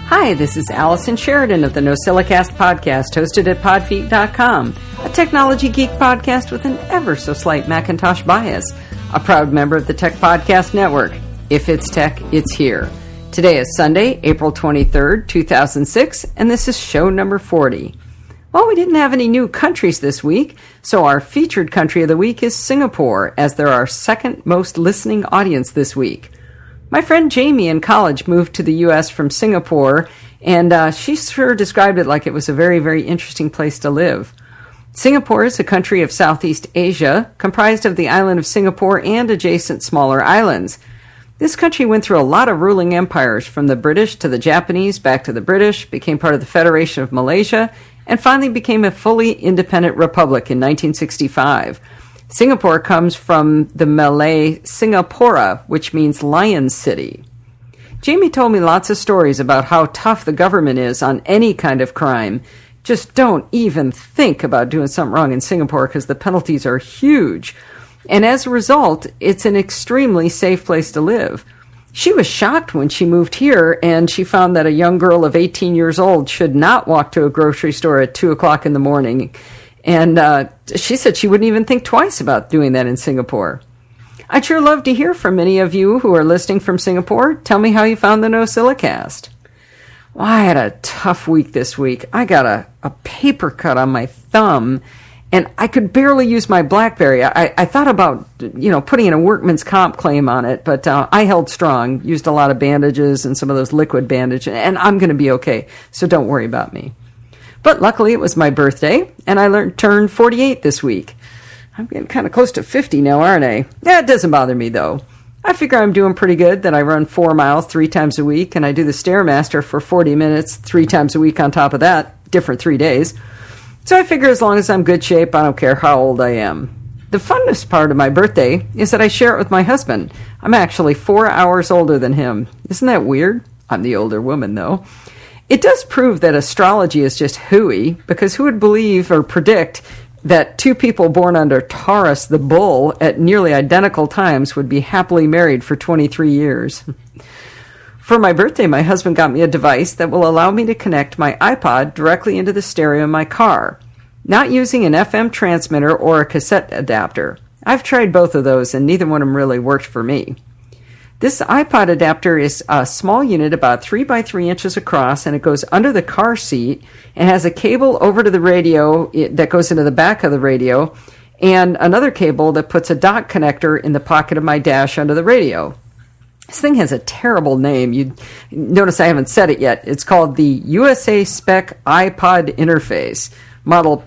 Hi, this is Allison Sheridan of the NosillaCast podcast, hosted at podfeet.com, a technology geek podcast with an ever-so-slight Macintosh bias, a proud member of the Tech Podcast Network. If it's tech, it's here. Today is Sunday, April 23rd, 2006, and this is show number 40. Well, we didn't have any new countries this week, so our featured country of the week is Singapore, as they're our second most listening audience this week. My friend Jamie in college moved to the U.S. from Singapore, and she sure described it like it was a very, very interesting place to live. Singapore is a country of Southeast Asia, comprised of the island of Singapore and adjacent smaller islands. This country went through a lot of ruling empires, from the British to the Japanese, back to the British, became part of the Federation of Malaysia, and finally became a fully independent republic in 1965. Singapore comes from the Malay Singapura, which means Lion City. Jamie told me lots of stories about how tough the government is on any kind of crime. Just don't even think about doing something wrong in Singapore because the penalties are huge. And as a result, it's an extremely safe place to live. She was shocked when she moved here and she found that a young girl of 18 years old should not walk to a grocery store at 2 o'clock in the morning. And she said she wouldn't even think twice about doing that in Singapore. I'd sure love to hear from any of you who are listening from Singapore. Tell me how you found the NosillaCast. Well, I had a tough week this week. I got a paper cut on my thumb, and I could barely use my BlackBerry. I thought about, putting in a workman's comp claim on it, but I held strong, used a lot of bandages and some of those liquid bandages, and I'm going to be okay, so don't worry about me. But luckily, it was my birthday, and I turned 48 this week. I'm getting kind of close to 50 now, aren't I? Yeah, it doesn't bother me, though. I figure I'm doing pretty good, that I run 4 miles 3 times a week, and I do the Stairmaster for 40 minutes 3 times a week on top of that, different 3 days. So I figure as long as I'm in good shape, I don't care how old I am. The funnest part of my birthday is that I share it with my husband. I'm actually 4 hours older than him. Isn't that weird? I'm the older woman, though. It does prove that astrology is just hooey, because who would believe or predict that 2 people born under Taurus the bull at nearly identical times would be happily married for 23 years? For my birthday, my husband got me a device that will allow me to connect my iPod directly into the stereo in my car, not using an FM transmitter or a cassette adapter. I've tried both of those, and neither one of them really worked for me. This iPod adapter is a small unit about 3 by 3 inches across, and it goes under the car seat and has a cable over to the radio that goes into the back of the radio, and another cable that puts a dock connector in the pocket of my dash under the radio. This thing has a terrible name. You notice I haven't said it yet. It's called the USA Spec iPod Interface, model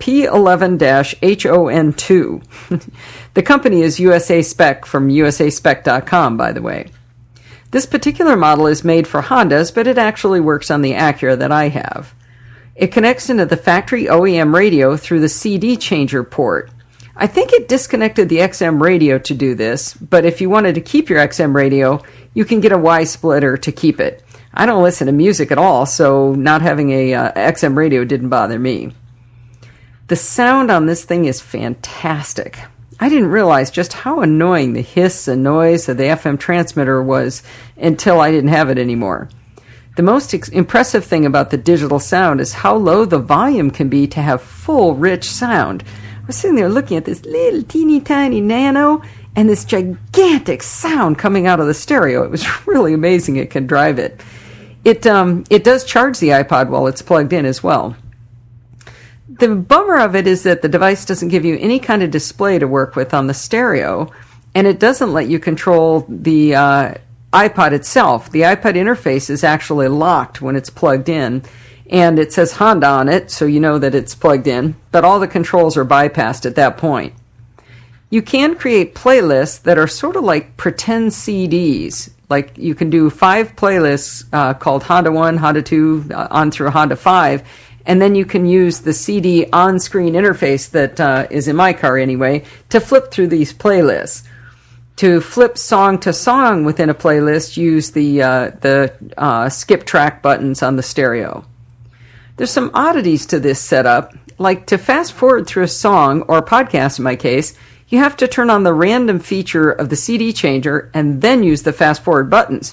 P11-HON2. The company is USA Spec from usaspec.com, by the way. This particular model is made for Hondas, but it actually works on the Acura that I have. It connects into the factory OEM radio through the CD changer port. I think it disconnected the XM radio to do this, but if you wanted to keep your XM radio, you can get a Y splitter to keep it. I don't listen to music at all, so not having a XM radio didn't bother me. The sound on this thing is fantastic. I didn't realize just how annoying the hiss and noise of the FM transmitter was until I didn't have it anymore. The most impressive thing about the digital sound is how low the volume can be to have full, rich sound. I was sitting there looking at this little teeny tiny nano and this gigantic sound coming out of the stereo. It was really amazing it can drive it. It does charge the iPod while it's plugged in as well. The bummer of it is that the device doesn't give you any kind of display to work with on the stereo, and it doesn't let you control the iPod itself. The iPod interface is actually locked when it's plugged in, and it says Honda on it, so you know that it's plugged in, but all the controls are bypassed at that point. You can create playlists that are sort of like pretend CDs. Like you can do 5 playlists called Honda 1, Honda 2, on through Honda 5, and then you can use the CD on-screen interface that is in my car anyway to flip through these playlists. To flip song to song within a playlist, use the skip track buttons on the stereo. There's some oddities to this setup, like to fast forward through a song, or a podcast in my case, you have to turn on the random feature of the CD changer and then use the fast forward buttons.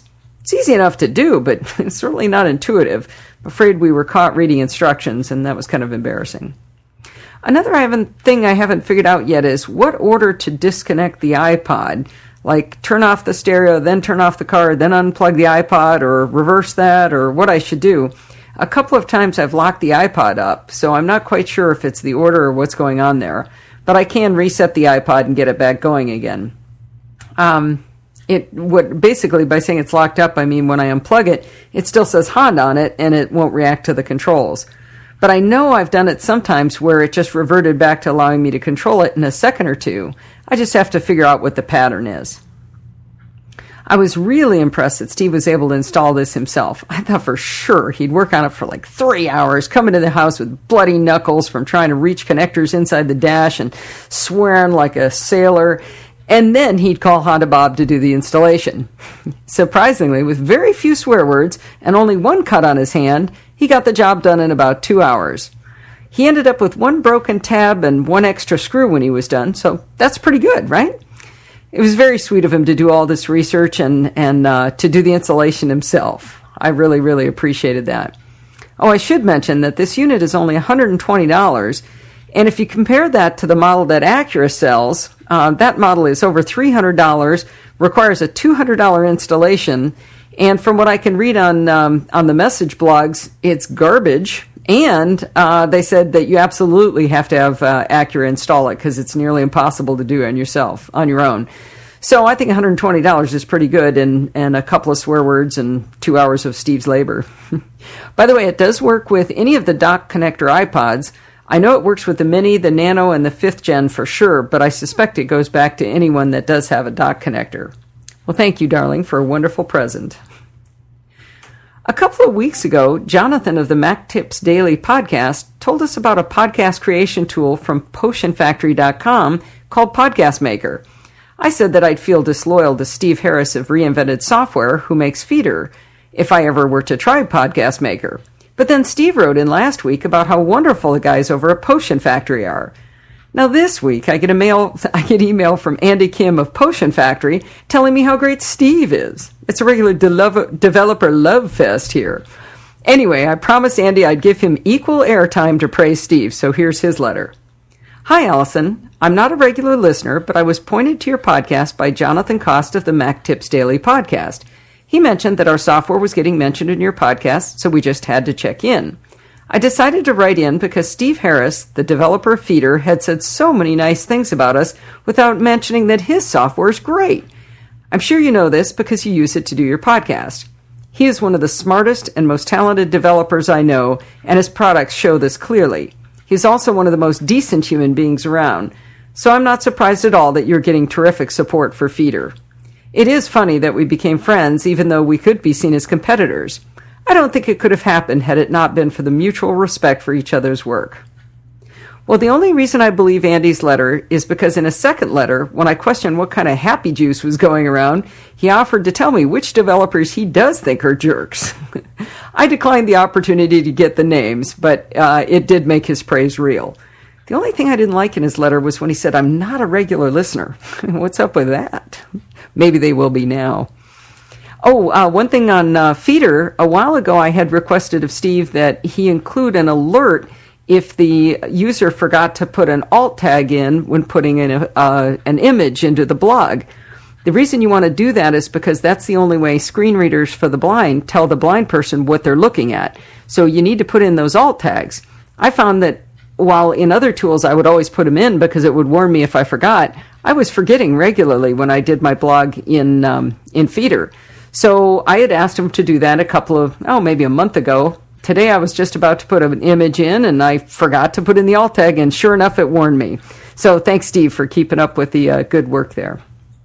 It's easy enough to do, but it's certainly not intuitive. I'm afraid we were caught reading instructions, and that was kind of embarrassing. Another thing I haven't figured out yet is what order to disconnect the iPod. Like turn off the stereo, then turn off the car, then unplug the iPod, or reverse that, or what I should do. A couple of times I've locked the iPod up, so I'm not quite sure if it's the order or what's going on there. But I can reset the iPod and get it back going again. Basically, by saying it's locked up, I mean when I unplug it, it still says Honda on it, and it won't react to the controls. But I know I've done it sometimes where it just reverted back to allowing me to control it in a second or two. I just have to figure out what the pattern is. I was really impressed that Steve was able to install this himself. I thought for sure he'd work on it for like 3 hours, come into the house with bloody knuckles from trying to reach connectors inside the dash and swearing like a sailor. And then he'd call Honda Bob to do the installation. Surprisingly, with very few swear words and only one cut on his hand, he got the job done in about 2 hours. He ended up with one broken tab and one extra screw when he was done, so that's pretty good, right? It was very sweet of him to do all this research and to do the installation himself. I really, really appreciated that. Oh, I should mention that this unit is only $120, and if you compare that to the model that Acura sells, that model is over $300, requires a $200 installation, and from what I can read on the message blogs, it's garbage. And they said that you absolutely have to have Acura install it because it's nearly impossible to do on your own. So I think $120 is pretty good, and a couple of swear words and 2 hours of Steve's labor. By the way, it does work with any of the dock connector iPods. I know it works with the Mini, the Nano, and the 5th Gen for sure, but I suspect it goes back to anyone that does have a dock connector. Well, thank you, darling, for a wonderful present. A couple of weeks ago, Jonathan of the Mac Tips Daily podcast told us about a podcast creation tool from PotionFactory.com called Podcast Maker. I said that I'd feel disloyal to Steve Harris of Reinvented Software, who makes Feeder, if I ever were to try Podcast Maker. But then Steve wrote in last week about how wonderful the guys over at Potion Factory are. Now this week, I get email from Andy Kim of Potion Factory telling me how great Steve is. It's a regular developer love fest here. Anyway, I promised Andy I'd give him equal airtime to praise Steve, so here's his letter. Hi, Allison. I'm not a regular listener, but I was pointed to your podcast by Jonathan Cost of the Mac Tips Daily podcast. He mentioned that our software was getting mentioned in your podcast, so we just had to check in. I decided to write in because Steve Harris, the developer of Feeder, had said so many nice things about us without mentioning that his software is great. I'm sure you know this because you use it to do your podcast. He is one of the smartest and most talented developers I know, and his products show this clearly. He's also one of the most decent human beings around, so I'm not surprised at all that you're getting terrific support for Feeder. It is funny that we became friends even though we could be seen as competitors. I don't think it could have happened had it not been for the mutual respect for each other's work. Well, the only reason I believe Andy's letter is because in a second letter, when I questioned what kind of happy juice was going around, he offered to tell me which developers he does think are jerks. I declined the opportunity to get the names, but it did make his praise real. The only thing I didn't like in his letter was when he said, I'm not a regular listener. What's up with that? Maybe they will be now. Oh, one thing on Feeder. A while ago, I had requested of Steve that he include an alert if the user forgot to put an alt tag in when putting in an image into the blog. The reason you want to do that is because that's the only way screen readers for the blind tell the blind person what they're looking at. So you need to put in those alt tags. I found that while in other tools I would always put them in because it would warn me if I forgot, I was forgetting regularly when I did my blog in Feeder. So I had asked him to do that maybe a month ago. Today I was just about to put an image in, and I forgot to put in the alt tag, and sure enough, it warned me. So thanks, Steve, for keeping up with the good work there.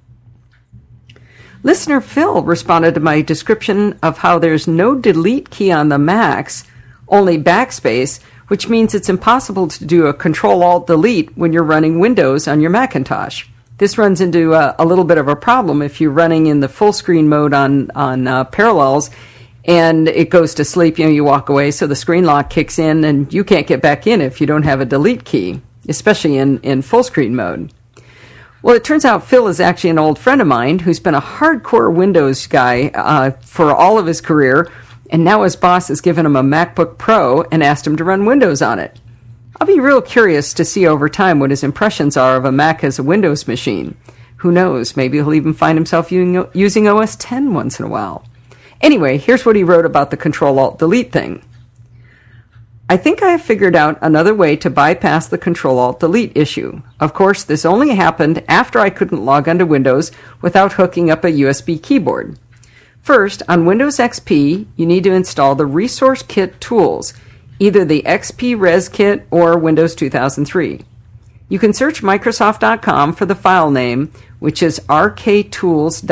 Listener Phil responded to my description of how there's no delete key on the Macs, only backspace, which means it's impossible to do a Control-Alt-Delete when you're running Windows on your Macintosh. This runs into a little bit of a problem if you're running in the full screen mode on Parallels and it goes to sleep, you walk away, so the screen lock kicks in and you can't get back in if you don't have a delete key, especially in full screen mode. Well, it turns out Phil is actually an old friend of mine who's been a hardcore Windows guy for all of his career, and now his boss has given him a MacBook Pro and asked him to run Windows on it. I'll be real curious to see over time what his impressions are of a Mac as a Windows machine. Who knows, maybe he'll even find himself using OS X once in a while. Anyway, here's what he wrote about the Control-Alt-Delete thing. I think I have figured out another way to bypass the Control-Alt-Delete issue. Of course, this only happened after I couldn't log onto Windows without hooking up a USB keyboard. First, on Windows XP, you need to install the Resource Kit tools, either the XP Res Kit or Windows 2003. You can search Microsoft.com for the file name, which is rktools.exe,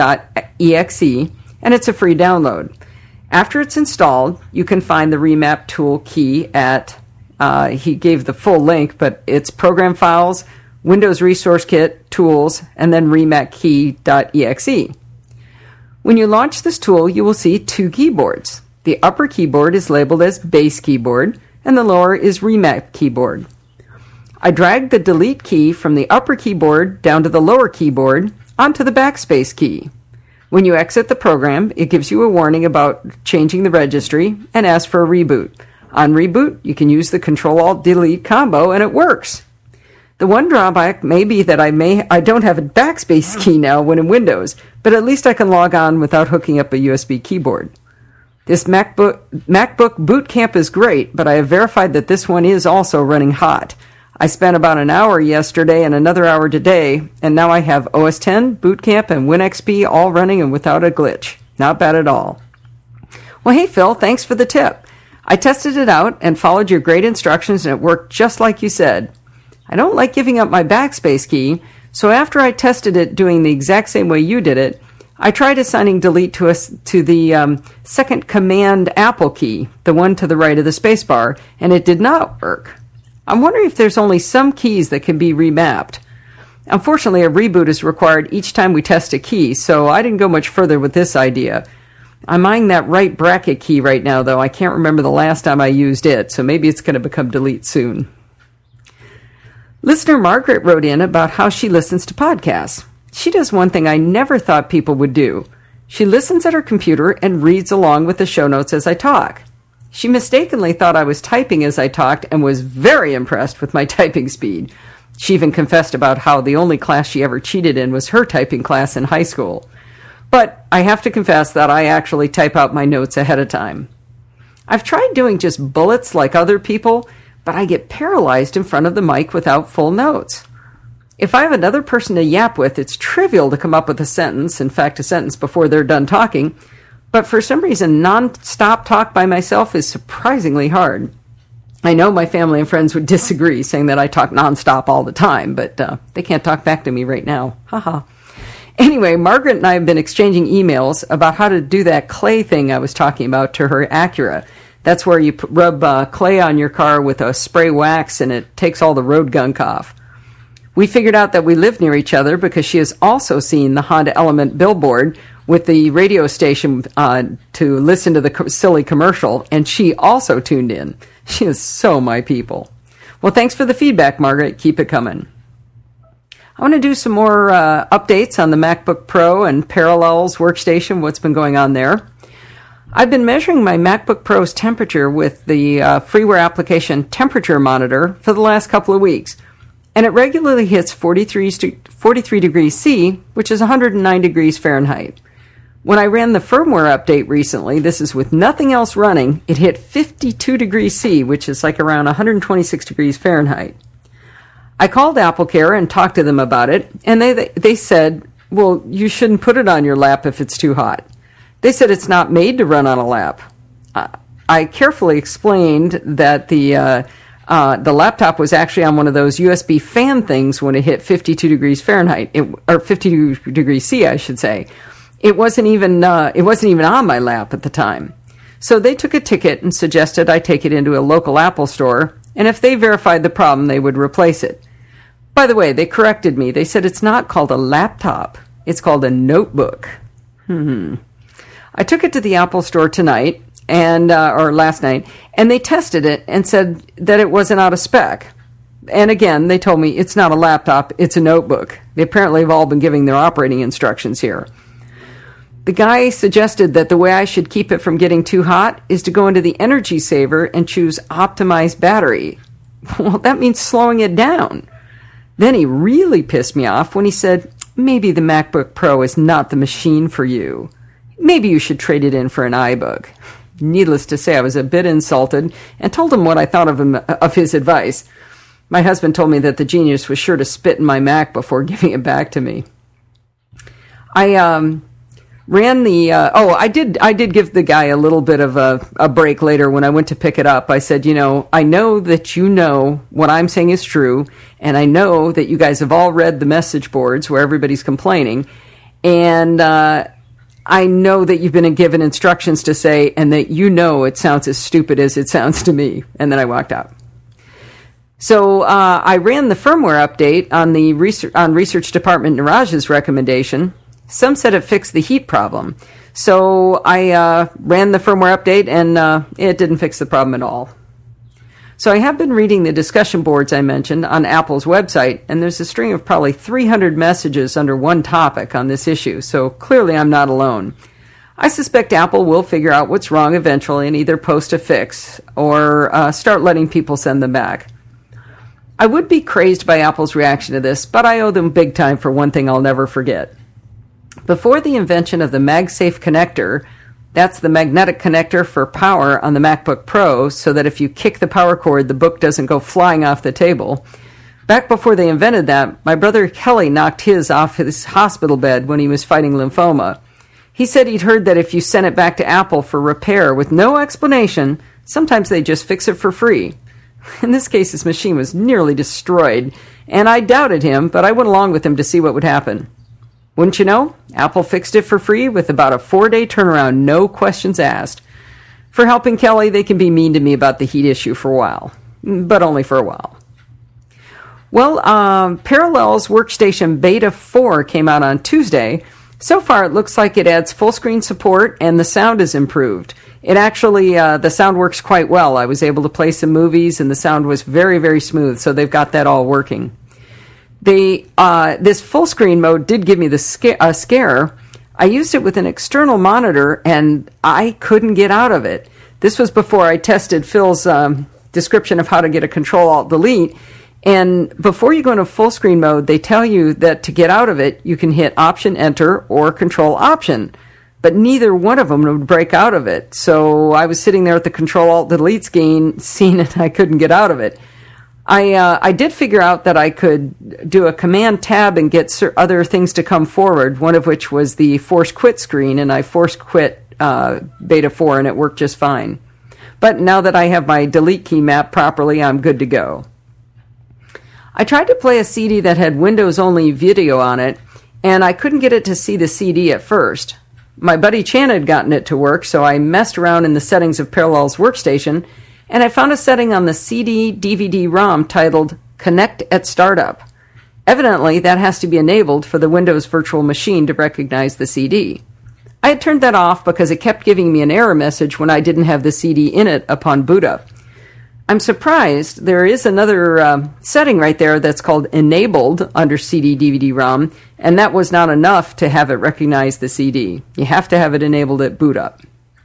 and it's a free download. After it's installed, you can find the remap tool key at, he gave the full link, but it's Program Files, Windows Resource Kit, Tools, and then remapkey.exe. When you launch this tool, you will see two keyboards. The upper keyboard is labeled as Base Keyboard, and the lower is Remap Keyboard. I dragged the Delete key from the upper keyboard down to the lower keyboard onto the Backspace key. When you exit the program, it gives you a warning about changing the registry and asks for a reboot. On reboot, you can use the Control-Alt-Delete combo, and it works. The one drawback may be that I don't have a Backspace key now when in Windows, but at least I can log on without hooking up a USB keyboard. This MacBook Boot Camp is great, but I have verified that this one is also running hot. I spent about an hour yesterday and another hour today, and now I have OS X, Boot Camp, and WinXP all running and without a glitch. Not bad at all. Well, hey, Phil, thanks for the tip. I tested it out and followed your great instructions, and it worked just like you said. I don't like giving up my Backspace key, so after I tested it doing the exact same way you did it, I tried assigning delete to the second Command Apple key, the one to the right of the spacebar, and it did not work. I'm wondering if there's only some keys that can be remapped. Unfortunately, a reboot is required each time we test a key, so I didn't go much further with this idea. I'm eyeing that right bracket key right now, though. I can't remember the last time I used it, so maybe it's going to become delete soon. Listener Margaret wrote in about how she listens to podcasts. She does one thing I never thought people would do. She listens at her computer and reads along with the show notes as I talk. She mistakenly thought I was typing as I talked and was very impressed with my typing speed. She even confessed about how the only class she ever cheated in was her typing class in high school. But I have to confess that I actually type out my notes ahead of time. I've tried doing just bullets like other people, but I get paralyzed in front of the mic without full notes. If I have another person to yap with, it's trivial to come up with a sentence, in fact, a sentence before they're done talking. But for some reason, non-stop talk by myself is surprisingly hard. I know my family and friends would disagree, saying that I talk non-stop all the time, but they can't talk back to me right now. Haha. Anyway, Margaret and I have been exchanging emails about how to do that clay thing I was talking about to her Acura. That's where you rub clay on your car with a spray wax and it takes all the road gunk off. We figured out that we live near each other because she has also seen the Honda Element billboard with the radio station to listen to the silly commercial, and she also tuned in. She is so my people. Well, thanks for the feedback, Margaret. Keep it coming. I want to do some more updates on the MacBook Pro and Parallels workstation, what's been going on there. I've been measuring my MacBook Pro's temperature with the freeware application Temperature Monitor for the last couple of weeks, and it regularly hits 43 degrees C, which is 109 degrees Fahrenheit. When I ran the firmware update recently, this is with nothing else running, it hit 52 degrees C, which is like around 126 degrees Fahrenheit. I called AppleCare and talked to them about it, and they said, well, you shouldn't put it on your lap if it's too hot. They said it's not made to run on a lap. I carefully explained that the laptop was actually on one of those USB fan things when it hit 52 degrees Fahrenheit, or 52 degrees C, I should say. It wasn't even on my lap at the time. So they took a ticket and suggested I take it into a local Apple store, and if they verified the problem, they would replace it. By the way, they corrected me. They said it's not called a laptop. It's called a notebook. I took it to the Apple store tonight, or last night, and they tested it and said that it wasn't out of spec. And again, they told me it's not a laptop, it's a notebook. They apparently have all been giving their operating instructions here. The guy suggested that the way I should keep it from getting too hot is to go into the energy saver and choose optimized battery. Well, that means slowing it down. Then he really pissed me off when he said, maybe the MacBook Pro is not the machine for you. Maybe you should trade it in for an iBook. Needless to say, I was a bit insulted and told him what I thought of his advice. My husband told me that the genius was sure to spit in my Mac before giving it back to me. I ran the, I did give the guy a little bit of a break later when I went to pick it up. I said, I know that you know what I'm saying is true, and I know that you guys have all read the message boards where everybody's complaining, and I know that you've been given instructions to say, and that it sounds as stupid as it sounds to me. And then I walked out. So I ran the firmware update on the Research Department Niraj's recommendation. Some said it fixed the heat problem. So I ran the firmware update, and it didn't fix the problem at all. So I have been reading the discussion boards I mentioned on Apple's website, and there's a string of probably 300 messages under one topic on this issue, so clearly I'm not alone. I suspect Apple will figure out what's wrong eventually and either post a fix or start letting people send them back. I would be crazed by Apple's reaction to this, but I owe them big time for one thing I'll never forget. Before the invention of the MagSafe connector, that's the magnetic connector for power on the MacBook Pro, so that if you kick the power cord, the book doesn't go flying off the table. Back before they invented that, my brother Kelly knocked his off his hospital bed when he was fighting lymphoma. He said he'd heard that if you sent it back to Apple for repair with no explanation, sometimes they just fix it for free. In this case, his machine was nearly destroyed, and I doubted him, but I went along with him to see what would happen. Wouldn't you know, Apple fixed it for free with about a 4-day turnaround, no questions asked. For helping Kelly, they can be mean to me about the heat issue for a while, but only for a while. Well, Parallels Workstation Beta 4 came out on Tuesday. So far, it looks like it adds full screen support and the sound is improved. It actually, the sound works quite well. I was able to play some movies and the sound was very, very smooth, so they've got that all working. This full screen mode did give me the scare. I used it with an external monitor and I couldn't get out of it. This was before I tested Phil's description of how to get a Control-Alt-Delete. And before you go into full screen mode, they tell you that to get out of it, you can hit Option-Enter or Control-Option. But neither one of them would break out of it. So I was sitting there at the Control-Alt-Delete scene and I couldn't get out of it. I did figure out that I could do a Command Tab and get other things to come forward, one of which was the Force Quit screen, and I force quit Beta 4 and it worked just fine. But now that I have my delete key mapped properly, I'm good to go. I tried to play a CD that had Windows-only video on it, and I couldn't get it to see the CD at first. My buddy Chan had gotten it to work, so I messed around in the settings of Parallels Workstation, and I found a setting on the CD-DVD-ROM titled Connect at Startup. Evidently, that has to be enabled for the Windows Virtual Machine to recognize the CD. I had turned that off because it kept giving me an error message when I didn't have the CD in it upon boot up. I'm surprised there is another setting right there that's called Enabled under CD-DVD-ROM, and that was not enough to have it recognize the CD. You have to have it enabled at boot up.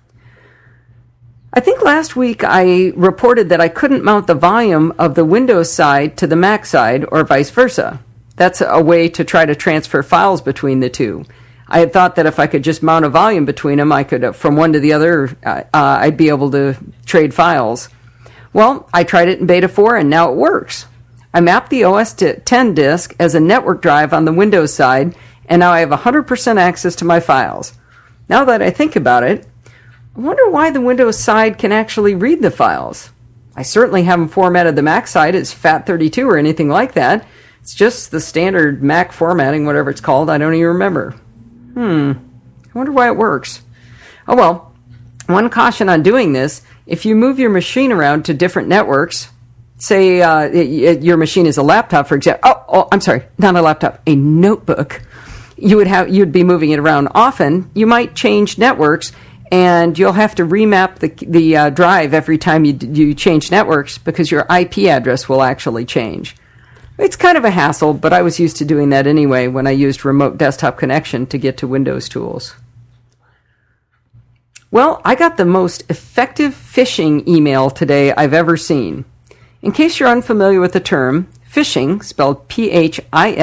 I think last week I reported that I couldn't mount the volume of the Windows side to the Mac side, or vice versa. That's a way to try to transfer files between the two. I had thought that if I could just mount a volume between them, I could, from one to the other, I'd be able to trade files. Well, I tried it in Beta 4 and now it works. I mapped the OS 10 disk as a network drive on the Windows side, and now I have 100% access to my files. Now that I think about it, I wonder why the Windows side can actually read the files. I certainly haven't formatted the Mac side as FAT32 or anything like that. It's just the standard Mac formatting, whatever it's called. I don't even remember. I wonder why it works. Oh well, one caution on doing this, if you move your machine around to different networks, say your machine is a laptop, for example. I'm sorry, not a laptop, a notebook. You'd be moving it around often. You might change networks, and you'll have to remap the drive every time you change networks because your IP address will actually change. It's kind of a hassle, but I was used to doing that anyway when I used remote desktop connection to get to Windows tools. Well, I got the most effective phishing email today I've ever seen. In case you're unfamiliar with the term, phishing, spelled Phishing,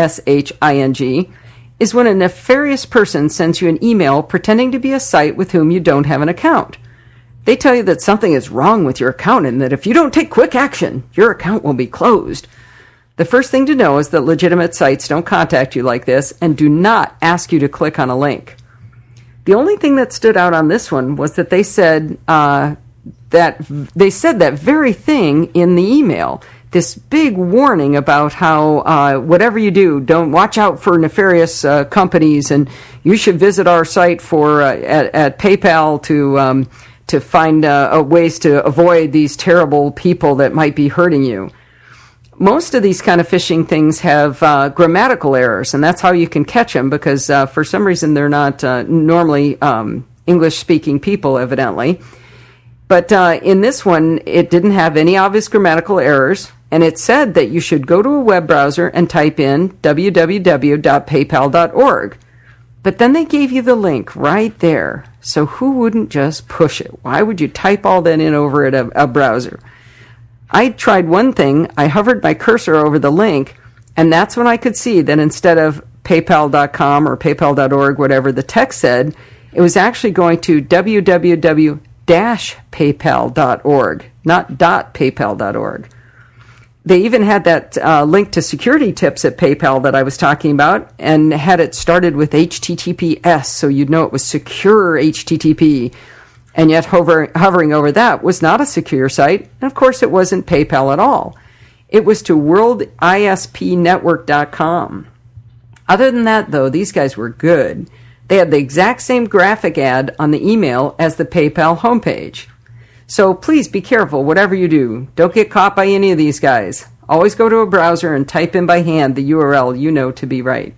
is when a nefarious person sends you an email pretending to be a site with whom you don't have an account. They tell you that something is wrong with your account and that if you don't take quick action, your account will be closed. The first thing to know is that legitimate sites don't contact you like this and do not ask you to click on a link. The only thing that stood out on this one was that they said that very thing in the email. This big warning about how whatever you do, don't watch out for nefarious companies, and you should visit our site at PayPal to find ways to avoid these terrible people that might be hurting you. Most of these kind of phishing things have grammatical errors, and that's how you can catch them because for some reason they're not normally English-speaking people, evidently. But in this one, it didn't have any obvious grammatical errors, and it said that you should go to a web browser and type in www.paypal.org. But then they gave you the link right there. So who wouldn't just push it? Why would you type all that in over at a browser? I tried one thing. I hovered my cursor over the link, and that's when I could see that instead of paypal.com or paypal.org, whatever the text said, it was actually going to www-paypal.org, not .paypal.org. They even had that link to security tips at PayPal that I was talking about and had it started with HTTPS, so you'd know it was secure HTTP. And yet hovering over that was not a secure site, and of course it wasn't PayPal at all. It was to worldispnetwork.com. Other than that, though, these guys were good. They had the exact same graphic ad on the email as the PayPal homepage. So please be careful, whatever you do. Don't get caught by any of these guys. Always go to a browser and type in by hand the URL you know to be right.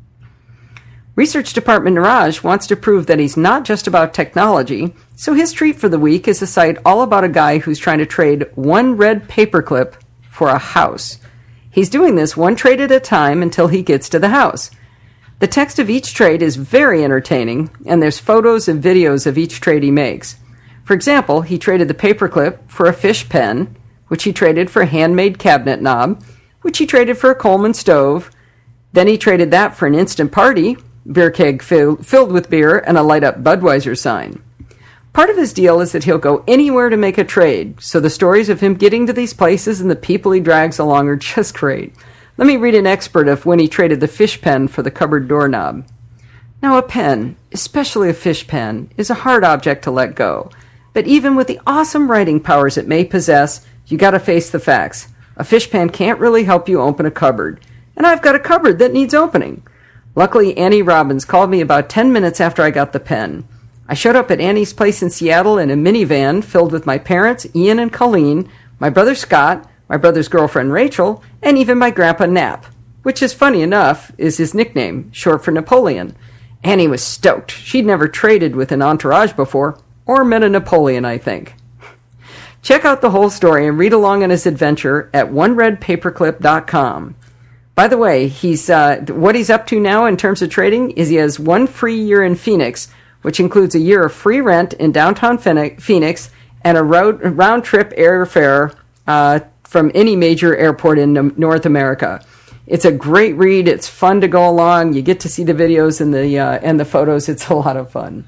Research Department Niraj wants to prove that he's not just about technology, so his treat for the week is a site all about a guy who's trying to trade one red paperclip for a house. He's doing this one trade at a time until he gets to the house. The text of each trade is very entertaining, and there's photos and videos of each trade he makes. For example, he traded the paperclip for a fish pen, which he traded for a handmade cabinet knob, which he traded for a Coleman stove. Then he traded that for an instant party, beer keg filled with beer, and a light-up Budweiser sign. Part of his deal is that he'll go anywhere to make a trade, so the stories of him getting to these places and the people he drags along are just great. Let me read an excerpt of when he traded the fish pen for the cupboard doorknob. Now, a pen, especially a fish pen, is a hard object to let go. But even with the awesome writing powers it may possess, you gotta face the facts. A fish pen can't really help you open a cupboard. And I've got a cupboard that needs opening. Luckily, Annie Robbins called me about 10 minutes after I got the pen. I showed up at Annie's place in Seattle in a minivan filled with my parents, Ian and Colleen, my brother Scott, my brother's girlfriend Rachel, and even my grandpa Nap, which is funny enough, is his nickname, short for Napoleon. Annie was stoked. She'd never traded with an entourage before, or met a Napoleon, I think. Check out the whole story and read along on his adventure at oneredpaperclip.com. By the way, what he's up to now in terms of trading is he has one free year in Phoenix, which includes a year of free rent in downtown Phoenix and a round-trip airfare from any major airport in North America. It's a great read. It's fun to go along. You get to see the videos and the photos. It's a lot of fun.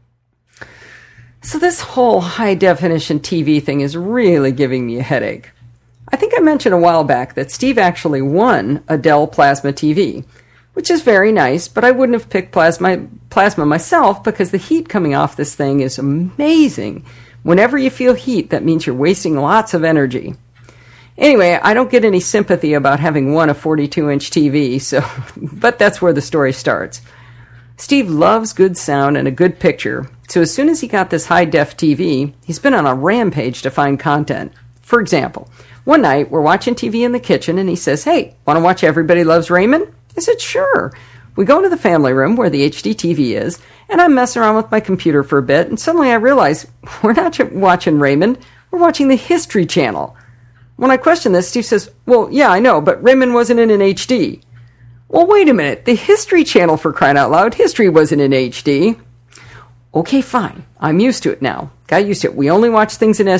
So this whole high-definition TV thing is really giving me a headache. I think I mentioned a while back that Steve actually won a Dell Plasma TV, which is very nice, but I wouldn't have picked Plasma myself because the heat coming off this thing is amazing. Whenever you feel heat, that means you're wasting lots of energy. Anyway, I don't get any sympathy about having won a 42-inch TV, but that's where the story starts. Steve loves good sound and a good picture, so as soon as he got this high-def TV, he's been on a rampage to find content. For example, one night we're watching TV in the kitchen and he says, "Hey, want to watch Everybody Loves Raymond?" I said, "Sure." We go into the family room where the HD TV is, and I'm messing around with my computer for a bit, and suddenly I realize we're not watching Raymond, we're watching the History Channel. When I question this, Steve says, well, yeah, I know, but Raymond wasn't in HD. Well, wait a minute, the History Channel, for crying out loud, history wasn't in HD. Okay, fine, I'm used to it now. Got used to it. We only watch things in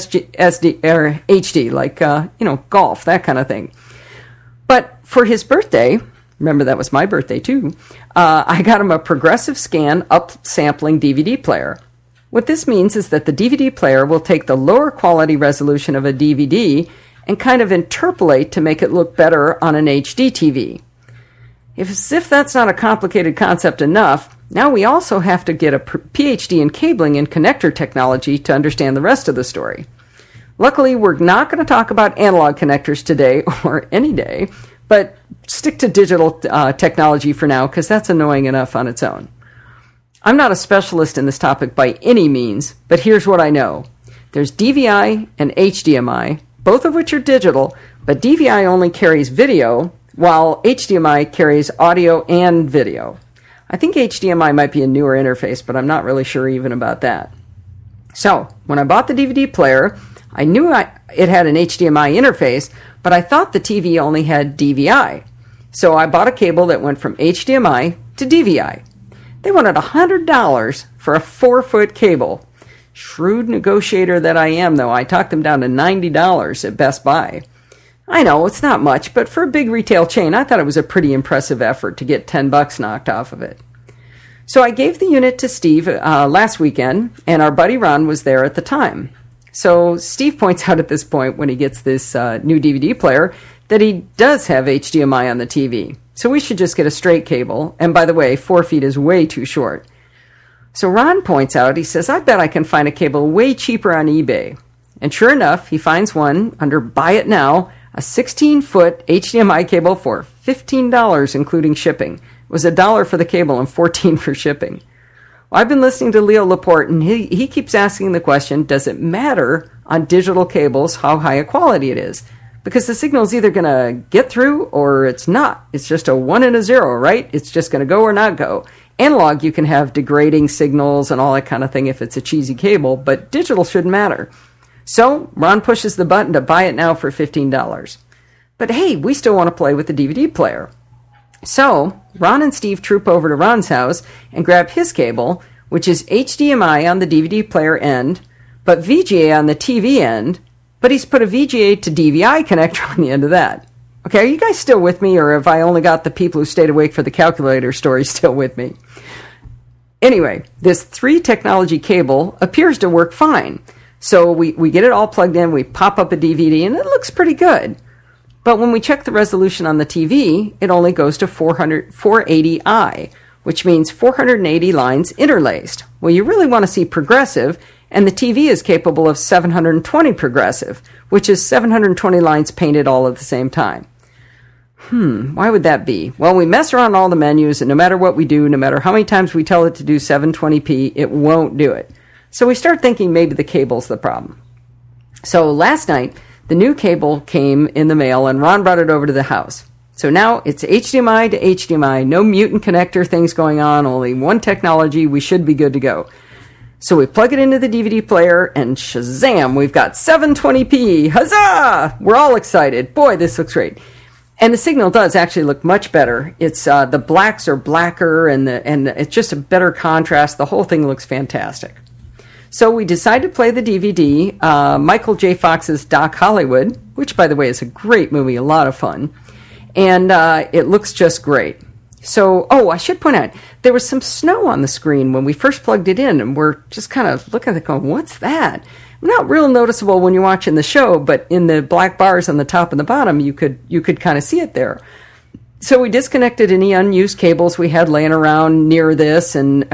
HD, like, golf, that kind of thing. But for his birthday, remember that was my birthday too, I got him a Progressive Scan upsampling DVD player. What this means is that the DVD player will take the lower quality resolution of a DVD and kind of interpolate to make it look better on an HD TV. As if that's not a complicated concept enough, now we also have to get a PhD in cabling and connector technology to understand the rest of the story. Luckily, we're not going to talk about analog connectors today or any day, but stick to digital technology for now because that's annoying enough on its own. I'm not a specialist in this topic by any means, but here's what I know. There's DVI and HDMI, both of which are digital, but DVI only carries video, while HDMI carries audio and video. I think HDMI might be a newer interface, but I'm not really sure even about that. So, when I bought the DVD player, I knew it had an HDMI interface, but I thought the TV only had DVI. So I bought a cable that went from HDMI to DVI. They wanted $100 for a 4-foot cable. Shrewd negotiator that I am, though, I talked them down to $90 at Best Buy. I know, it's not much, but for a big retail chain, I thought it was a pretty impressive effort to get $10 knocked off of it. So I gave the unit to Steve last weekend, and our buddy Ron was there at the time. So Steve points out at this point, when he gets this new DVD player, that he does have HDMI on the TV. So we should just get a straight cable, and by the way, 4 feet is way too short. So Ron points out, he says, I bet I can find a cable way cheaper on eBay. And sure enough, he finds one under Buy It Now, a 16-foot HDMI cable for $15, including shipping. It was $1 for the cable and $14 for shipping. Well, I've been listening to Leo Laporte, and he keeps asking the question, does it matter on digital cables how high a quality it is? Because the signal is either going to get through or it's not. It's just a 1 and a 0, right? It's just going to go or not go. Analog, you can have degrading signals and all that kind of thing if it's a cheesy cable, but digital shouldn't matter. So Ron pushes the button to Buy It Now for $15. But hey, we still want to play with the DVD player. So Ron and Steve troop over to Ron's house and grab his cable, which is HDMI on the DVD player end, but VGA on the TV end, but he's put a VGA to DVI connector on the end of that. Okay, are you guys still with me, or have I only got the people who stayed awake for the calculator story still with me? Anyway, this 3-technology cable appears to work fine. So we get it all plugged in, we pop up a DVD, and it looks pretty good. But when we check the resolution on the TV, it only goes to 480i, which means 480 lines interlaced. Well, you really want to see progressive, and the TV is capable of 720 progressive, which is 720 lines painted all at the same time. Why would that be? Well, we mess around all the menus, and no matter what we do, no matter how many times we tell it to do 720p, it won't do it. So we start thinking maybe the cable's the problem. So last night, the new cable came in the mail, and Ron brought it over to the house. So now it's HDMI to HDMI, no mutant connector things going on, only one technology, we should be good to go. So we plug it into the DVD player, and shazam, we've got 720p, huzzah! We're all excited. Boy, this looks great. And the signal does actually look much better. It's the blacks are blacker, and it's just a better contrast. The whole thing looks fantastic. So we decided to play the DVD, Michael J. Fox's Doc Hollywood, which, by the way, is a great movie, a lot of fun. And it looks just great. So, I should point out, there was some snow on the screen when we first plugged it in, and we're just kind of looking at it going, what's that? Not real noticeable when you're watching the show, but in the black bars on the top and the bottom, you could kind of see it there. So we disconnected any unused cables we had laying around near this, and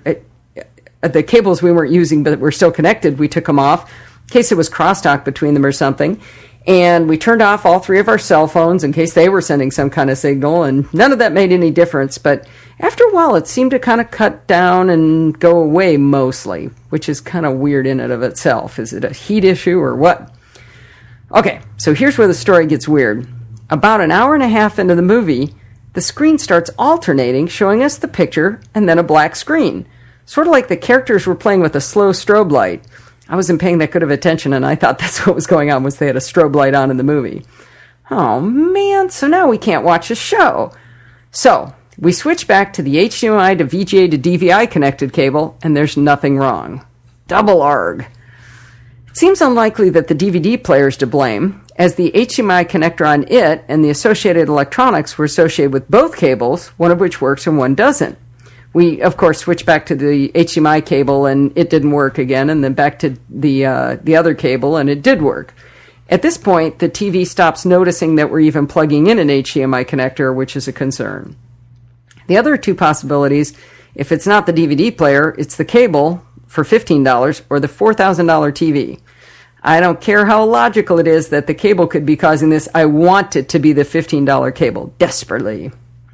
the cables we weren't using but were still connected, we took them off in case it was crosstalk between them or something. And we turned off all 3 of our cell phones in case they were sending some kind of signal, and none of that made any difference. But after a while, it seemed to kind of cut down and go away mostly, which is kind of weird in and of itself. Is it a heat issue or what? Okay, so here's where the story gets weird. About an hour and a half into the movie, the screen starts alternating, showing us the picture and then a black screen. Sort of like the characters were playing with a slow strobe light. I wasn't paying that good of attention, and I thought that's what was going on, was they had a strobe light on in the movie. Oh, man, so now we can't watch the show. So, we switch back to the HDMI to VGA to DVI connected cable, and there's nothing wrong. Double arg. It seems unlikely that the DVD player is to blame, as the HDMI connector on it and the associated electronics were associated with both cables, one of which works and one doesn't. We, of course, switched back to the HDMI cable, and it didn't work again, and then back to the other cable, and it did work. At this point, the TV stops noticing that we're even plugging in an HDMI connector, which is a concern. The other two possibilities, if it's not the DVD player, it's the cable for $15 or the $4,000 TV. I don't care how logical it is that the cable could be causing this. I want it to be the $15 cable, desperately.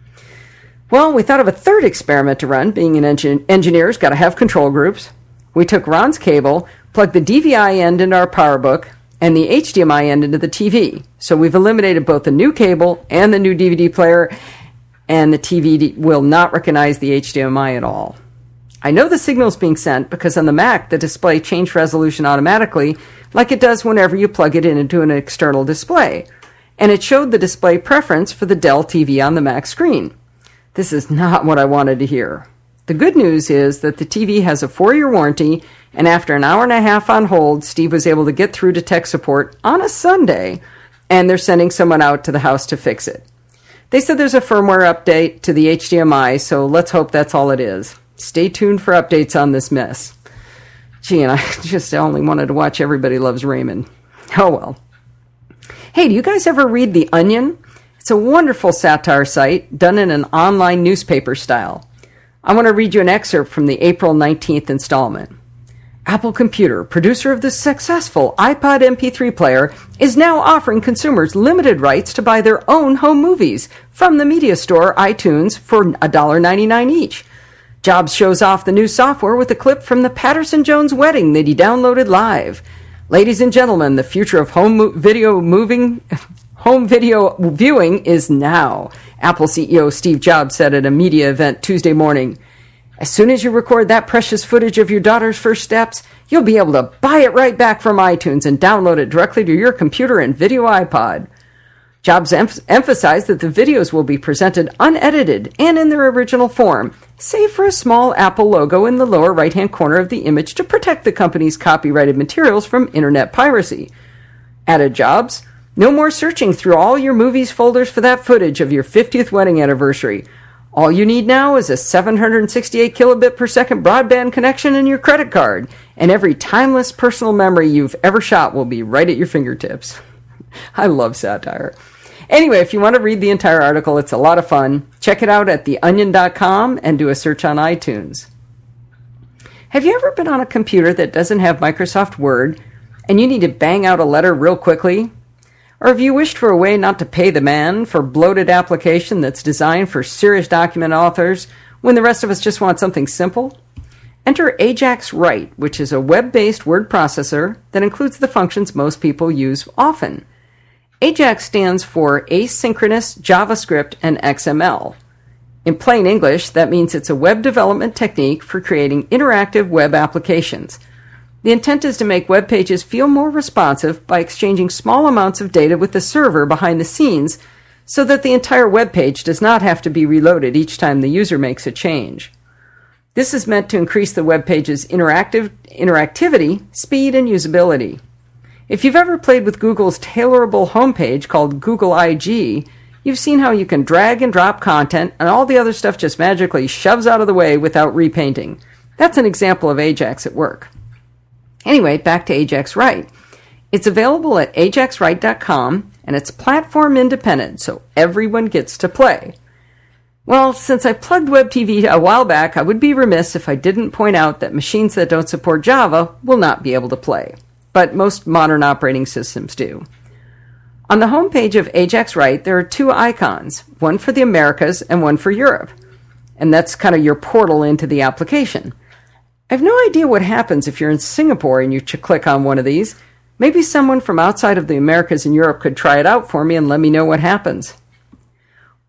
Well, we thought of a third experiment to run. Being an engineer's got to have control groups. We took Ron's cable, plugged the DVI end into our PowerBook, and the HDMI end into the TV. So we've eliminated both the new cable and the new DVD player, and the TV will not recognize the HDMI at all. I know the signal is being sent because on the Mac, the display changed resolution automatically, like it does whenever you plug it into an external display. And it showed the display preference for the Dell TV on the Mac screen. This is not what I wanted to hear. The good news is that the TV has a 4-year warranty, and after an hour and a half on hold, Steve was able to get through to tech support on a Sunday, and they're sending someone out to the house to fix it. They said there's a firmware update to the HDMI, so let's hope that's all it is. Stay tuned for updates on this mess. Gee, and I just only wanted to watch Everybody Loves Raymond. Oh well. Hey, do you guys ever read The Onion? It's a wonderful satire site done in an online newspaper style. I want to read you an excerpt from the April 19th installment. Apple Computer, producer of the successful iPod MP3 player, is now offering consumers limited rights to buy their own home movies from the media store iTunes for $1.99 each. Jobs shows off the new software with a clip from the Patterson-Jones wedding that he downloaded live. Ladies and gentlemen, the future of home video viewing is now, Apple CEO Steve Jobs said at a media event Tuesday morning. As soon as you record that precious footage of your daughter's first steps, you'll be able to buy it right back from iTunes and download it directly to your computer and video iPod. Jobs emphasized that the videos will be presented unedited and in their original form, save for a small Apple logo in the lower right-hand corner of the image to protect the company's copyrighted materials from internet piracy. Added Jobs, no more searching through all your movies folders for that footage of your 50th wedding anniversary. All you need now is a 768 kilobit per second broadband connection and your credit card, and every timeless personal memory you've ever shot will be right at your fingertips. I love satire. Anyway, if you want to read the entire article, it's a lot of fun. Check it out at theonion.com and do a search on iTunes. Have you ever been on a computer that doesn't have Microsoft Word and you need to bang out a letter real quickly? Or have you wished for a way not to pay the man for a bloated application that's designed for serious document authors when the rest of us just want something simple? Enter Ajax Write, which is a web-based word processor that includes the functions most people use often. Ajax stands for Asynchronous JavaScript and XML. In plain English, that means it's a web development technique for creating interactive web applications. The intent is to make web pages feel more responsive by exchanging small amounts of data with the server behind the scenes so that the entire web page does not have to be reloaded each time the user makes a change. This is meant to increase the web page's interactivity, speed, and usability. If you've ever played with Google's tailorable homepage called Google IG, you've seen how you can drag and drop content and all the other stuff just magically shoves out of the way without repainting. That's an example of Ajax at work. Anyway, back to Ajax Write. It's available at ajaxwrite.com, and it's platform independent, so everyone gets to play. Well, since I plugged WebTV a while back, I would be remiss if I didn't point out that machines that don't support Java will not be able to play. But most modern operating systems do. On the homepage of Ajax Write, there are two icons, one for the Americas and one for Europe. And that's kind of your portal into the application. I have no idea what happens if you're in Singapore and you click on one of these. Maybe someone from outside of the Americas and Europe could try it out for me and let me know what happens.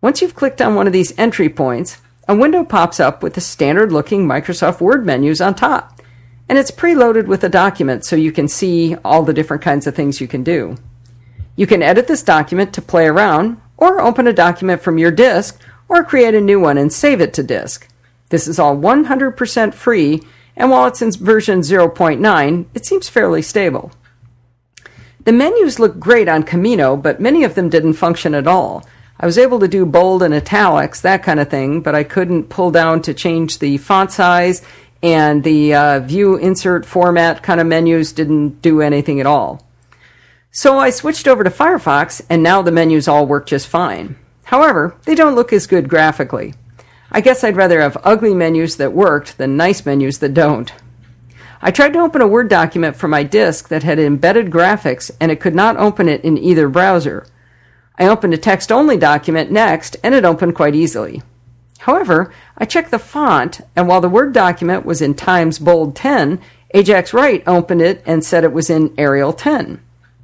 Once you've clicked on one of these entry points, a window pops up with the standard-looking Microsoft Word menus on top, and it's preloaded with a document so you can see all the different kinds of things you can do. You can edit this document to play around, or open a document from your disk, or create a new one and save it to disk. This is all 100% free, and while it's in version 0.9, it seems fairly stable. The menus look great on Camino, but many of them didn't function at all. I was able to do bold and italics, that kind of thing, but I couldn't pull down to change the font size, and the view, insert, format kind of menus didn't do anything at all. So I switched over to Firefox, and now the menus all work just fine. However, they don't look as good graphically. I guess I'd rather have ugly menus that worked than nice menus that don't. I tried to open a Word document from my disk that had embedded graphics, and it could not open it in either browser. I opened a text-only document next, and it opened quite easily. However, I checked the font, and while the Word document was in Times Bold 10, Ajax Write opened it and said it was in Arial 10.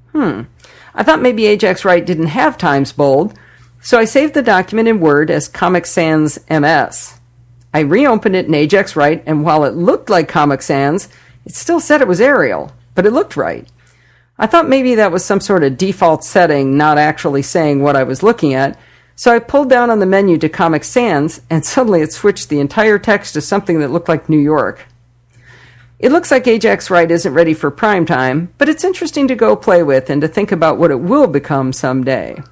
I thought maybe Ajax Write didn't have Times Bold, so I saved the document in Word as Comic Sans MS. I reopened it in Ajax Write, and while it looked like Comic Sans, it still said it was Arial, but it looked right. I thought maybe that was some sort of default setting, not actually saying what I was looking at, so I pulled down on the menu to Comic Sans, and suddenly it switched the entire text to something that looked like New York. It looks like Ajax Write isn't ready for prime time, but it's interesting to go play with and to think about what it will become someday.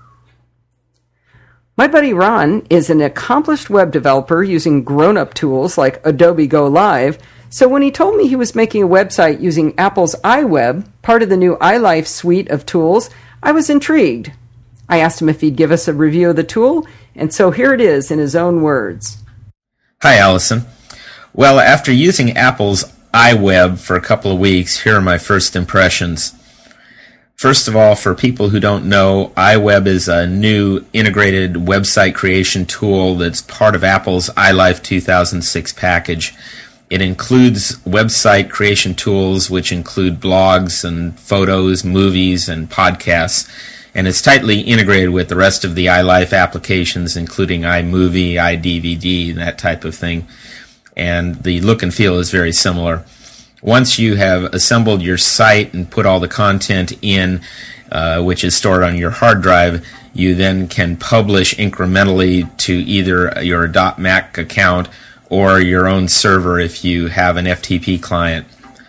My buddy Ron is an accomplished web developer using grown-up tools like Adobe Go Live, so when he told me he was making a website using Apple's iWeb, part of the new iLife suite of tools, I was intrigued. I asked him if he'd give us a review of the tool, and so here it is in his own words. Hi, Allison. Well, after using Apple's iWeb for a couple of weeks, here are my first impressions. First of all, for people who don't know, iWeb is a new integrated website creation tool that's part of Apple's iLife 2006 package. It includes website creation tools which include blogs and photos, movies, and podcasts, and it's tightly integrated with the rest of the iLife applications, including iMovie, iDVD, that type of thing, and the look and feel is very similar. Once you have assembled your site and put all the content in, which is stored on your hard drive, you then can publish incrementally to either your .Mac account or your own server if you have an FTP client.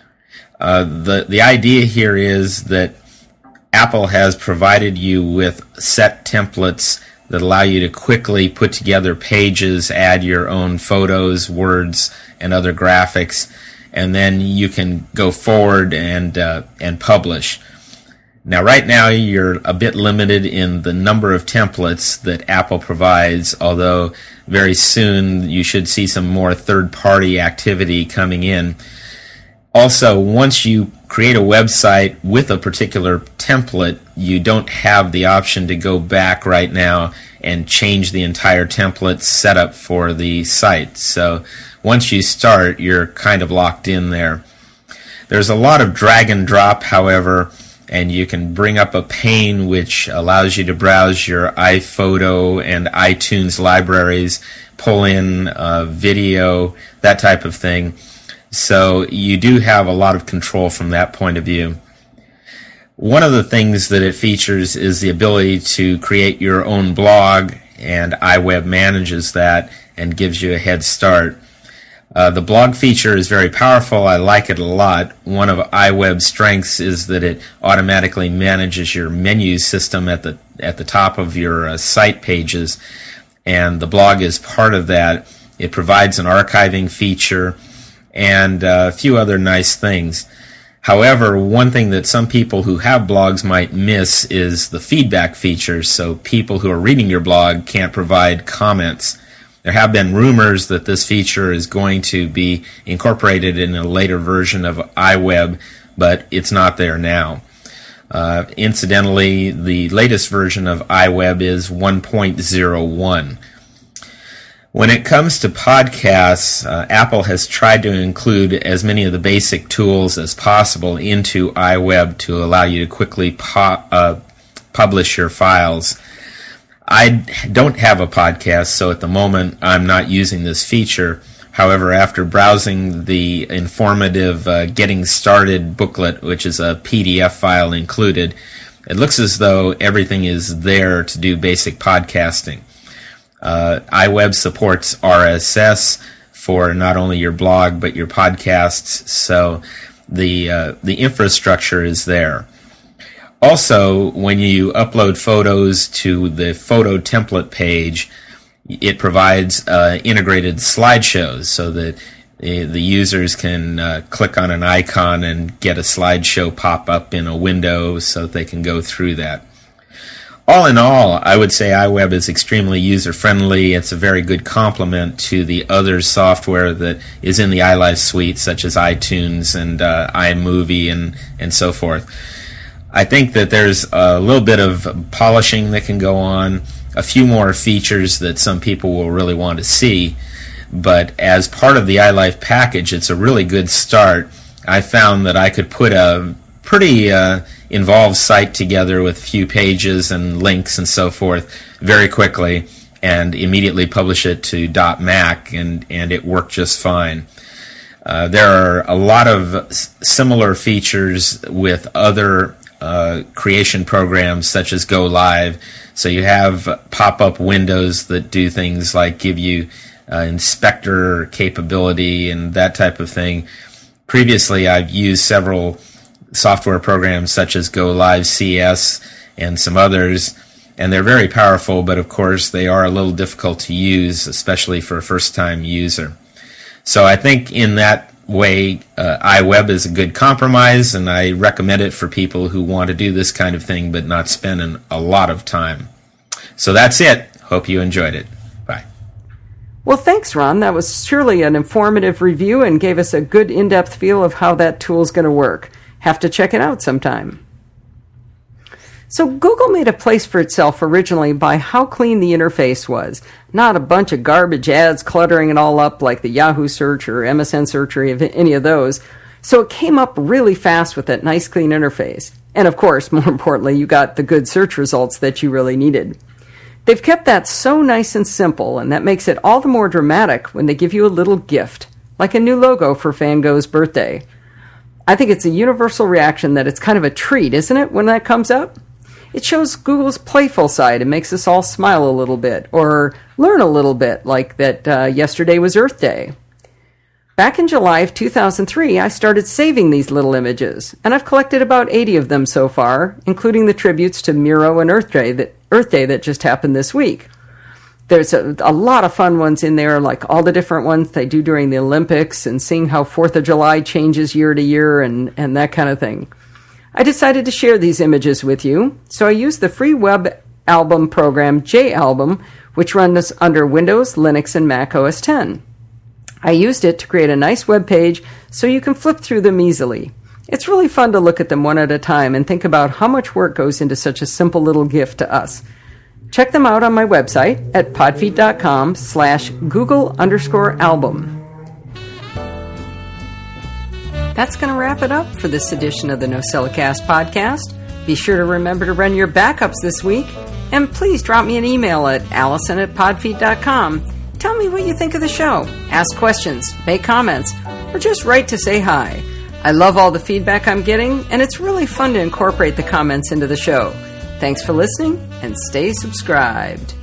The idea here is that Apple has provided you with set templates that allow you to quickly put together pages, add your own photos, words, and other graphics, and then you can go forward and publish. Now, right now, you're a bit limited in the number of templates that Apple provides, although very soon you should see some more third-party activity coming in. Also, once you create a website with a particular template, you don't have the option to go back right now and change the entire template setup for the site. So once you start, you're kind of locked in there. There's a lot of drag and drop, however, and you can bring up a pane which allows you to browse your iPhoto and iTunes libraries, pull in video, that type of thing. So you do have a lot of control from that point of view. One of the things that it features is the ability to create your own blog, and iWeb manages that and gives you a head start. The blog feature is very powerful. I like it a lot. One of iWeb's strengths is that it automatically manages your menu system at the top of your site pages, and the blog is part of that. It provides an archiving feature and a few other nice things. However, one thing that some people who have blogs might miss is the feedback feature, so people who are reading your blog can't provide comments. There have been rumors that this feature is going to be incorporated in a later version of iWeb, but it's not there now. Incidentally, the latest version of iWeb is 1.01. When it comes to podcasts, Apple has tried to include as many of the basic tools as possible into iWeb to allow you to quickly publish your files. I don't have a podcast, so at the moment I'm not using this feature. However, after browsing the informative Getting Started booklet, which is a PDF file included, it looks as though everything is there to do basic podcasting. iWeb supports RSS for not only your blog but your podcasts, so the infrastructure is there. Also, when you upload photos to the photo template page, it provides integrated slideshows so that the users can click on an icon and get a slideshow pop up in a window so that they can go through that. All in all, I would say iWeb is extremely user-friendly. It's a very good complement to the other software that is in the iLife suite, such as iTunes and iMovie and so forth. I think that there's a little bit of polishing that can go on, a few more features that some people will really want to see, but as part of the iLife package, it's a really good start. I found that I could put a pretty involved site together with a few pages and links and so forth very quickly and immediately publish it to .mac, and it worked just fine. There are a lot of similar features with other creation programs such as Go Live. So you have pop-up windows that do things like give you inspector capability and that type of thing. Previously, I've used several software programs such as Go Live CS and some others, and they're very powerful, but of course they are a little difficult to use, especially for a first-time user. So I think in that way, iWeb is a good compromise, and I recommend it for people who want to do this kind of thing but not spend a lot of time. So that's it. Hope you enjoyed it. Bye. Well, thanks, Ron. That was surely an informative review and gave us a good in-depth feel of how that tool's going to work. Have to check it out sometime. So Google made a place for itself originally by how clean the interface was. Not a bunch of garbage ads cluttering it all up like the Yahoo search or MSN search or any of those. So it came up really fast with that nice clean interface. And of course, more importantly, you got the good search results that you really needed. They've kept that so nice and simple, and that makes it all the more dramatic when they give you a little gift, like a new logo for Van Gogh's birthday. I think it's a universal reaction that it's kind of a treat, isn't it, when that comes up? It shows Google's playful side and makes us all smile a little bit, or learn a little bit, like that yesterday was Earth Day. Back in July of 2003, I started saving these little images, and I've collected about 80 of them so far, including the tributes to Miro and Earth Day that just happened this week. There's a lot of fun ones in there, like all the different ones they do during the Olympics and seeing how 4th of July changes year to year and that kind of thing. I decided to share these images with you, so I used the free web album program JAlbum, which runs under Windows, Linux, and Mac OS X. I used it to create a nice web page so you can flip through them easily. It's really fun to look at them one at a time and think about how much work goes into such a simple little gift to us. Check them out on my website at podfeet.com/Google_album. That's going to wrap it up for this edition of the NosillaCast podcast. Be sure to remember to run your backups this week, and please drop me an email at allison@podfeet.com. Tell me what you think of the show, ask questions, make comments, or just write to say hi. I love all the feedback I'm getting, and it's really fun to incorporate the comments into the show. Thanks for listening, and stay subscribed.